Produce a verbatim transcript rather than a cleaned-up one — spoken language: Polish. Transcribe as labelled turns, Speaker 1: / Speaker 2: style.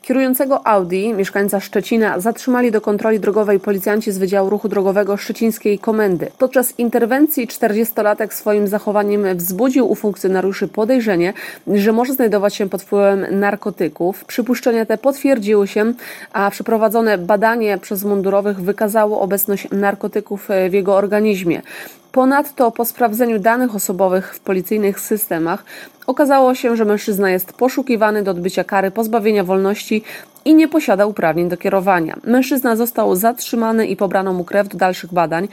Speaker 1: Kierującego Audi, mieszkańca Szczecina, zatrzymali do kontroli drogowej policjanci z Wydziału Ruchu Drogowego Szczecińskiej Komendy. Podczas interwencji czterdziestolatek swoim zachowaniem wzbudził u funkcjonariuszy podejrzenie, że może znajdować się pod wpływem narkotyków. Przypuszczenia te potwierdziły się, a przeprowadzone badanie przez mundurowych wykazało obecność narkotyków w jego organizmie. Ponadto po sprawdzeniu danych osobowych w policyjnych systemach okazało się, że mężczyzna jest poszukiwany do odbycia kary pozbawienia wolności i nie posiada uprawnień do kierowania. Mężczyzna został zatrzymany i pobrano mu krew do dalszych badań.